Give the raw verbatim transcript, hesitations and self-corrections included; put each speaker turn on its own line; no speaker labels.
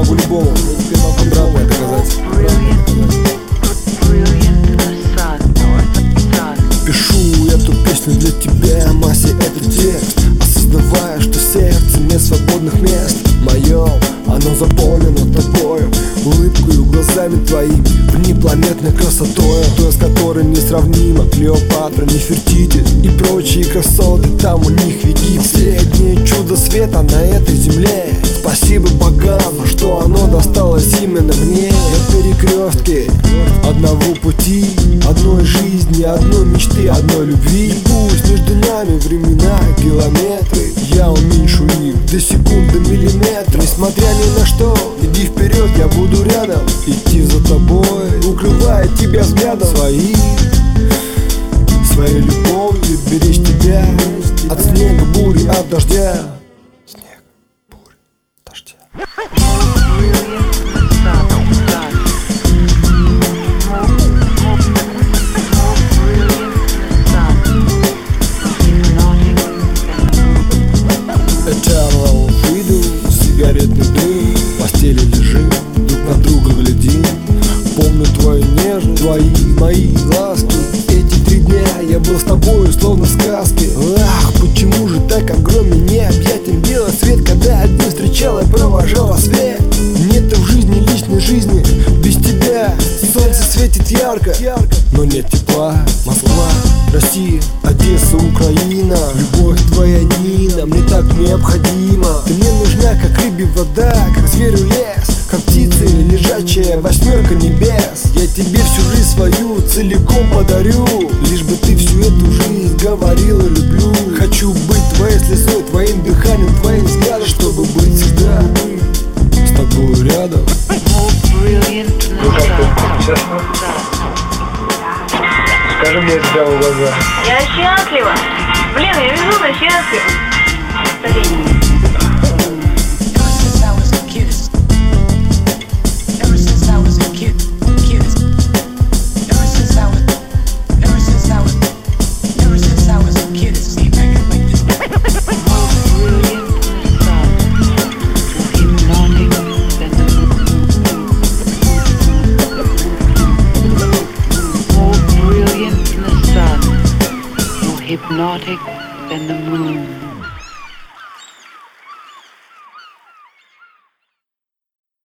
могу любому, я теперь могу обратное доказать. Пишу эту песню для тебя, массе этот текст, осознавая, что сердце нет свободных мест. Мое, оно заполнено тобою, улыбкою, глазами твоими, внепланетной красотой, той, с которой несравнима Клеопатра, Нефертити и прочие красоты. Там у них ведь последнее чудо света на этой земле. Спасибо богам, что оно досталось именно мне. На перекрестке одного пути, одной жизни, одной мечты, одной любви. И пусть между нами времена километры, я уменьшу их до секунды, миллиметра. Несмотря ни на что, иди вперед, я буду рядом, идти за тобой, укрывая тебя взглядом своим, своей любовью беречь тебя от снега, бури, от дождя. Снег, бурь, дождя. Eternal freedom, сигаретный дым, в постели лежим, друг на друга глядим. Помню твою нежность, твои, мои ласки. Эти три дня я был с тобою, словно в сказке. Ах, почему же так огромен, необъятен белый свет, когда один встречал и провожал рассвет. Нет в жизни личной жизни без тебя. Солнце светит ярко, но нет тепла. Москва, Россия, Одесса, Украина. Любовь твоя, Нина, мне так необходима. Ты мне нужна, как рыбе вода, как зверю лес, как птица лежачая восьмерка небес. Я тебе всю жизнь свою целиком подарю, лишь бы ты всю эту жизнь говорила люблю. Хочу быть твоей слезой, твоим дыханием, твоим взглядом, чтобы быть всегда с тобой рядом.
Ну как ты, честно? Скажи мне тебя в глаза.
Я счастлива. Блин, я безумно счастлива. Блин.
Hypnotic than the moon.